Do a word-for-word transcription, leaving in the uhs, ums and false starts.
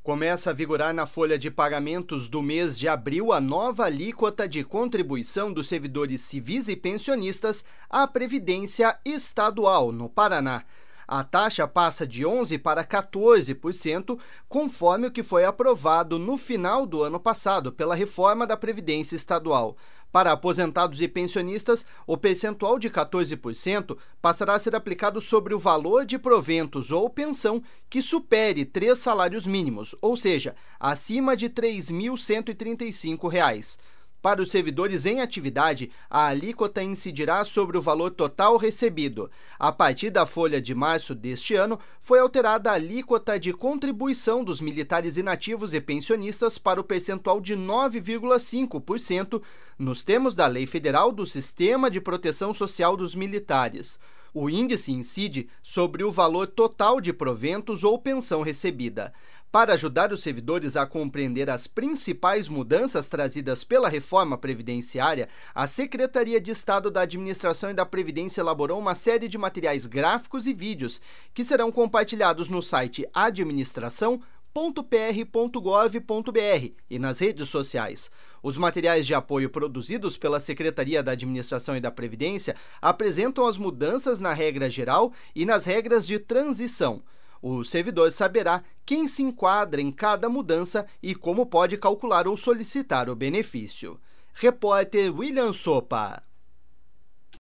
Começa a vigorar na folha de pagamentos do mês de abril a nova alíquota de contribuição dos servidores civis e pensionistas à Previdência Estadual, no Paraná. A taxa passa de onze por cento para quatorze por cento, conforme o que foi aprovado no final do ano passado pela reforma da Previdência Estadual. Para aposentados e pensionistas, o percentual de quatorze por cento passará a ser aplicado sobre o valor de proventos ou pensão que supere três salários mínimos, ou seja, acima de três mil cento e trinta e cinco reais. Para os servidores em atividade, a alíquota incidirá sobre o valor total recebido. A partir da folha de março deste ano, foi alterada a alíquota de contribuição dos militares inativos e pensionistas para o percentual de nove vírgula cinco por cento, nos termos da Lei Federal do Sistema de Proteção Social dos Militares. O índice incide sobre o valor total de proventos ou pensão recebida. Para ajudar os servidores a compreender as principais mudanças trazidas pela reforma previdenciária, a Secretaria de Estado da Administração e da Previdência elaborou uma série de materiais gráficos e vídeos que serão compartilhados no site administração ponto p r ponto gov ponto b r e nas redes sociais. Os materiais de apoio produzidos pela Secretaria da Administração e da Previdência apresentam as mudanças na regra geral e nas regras de transição. O servidor saberá quem se enquadra em cada mudança e como pode calcular ou solicitar o benefício. Repórter William Sopa.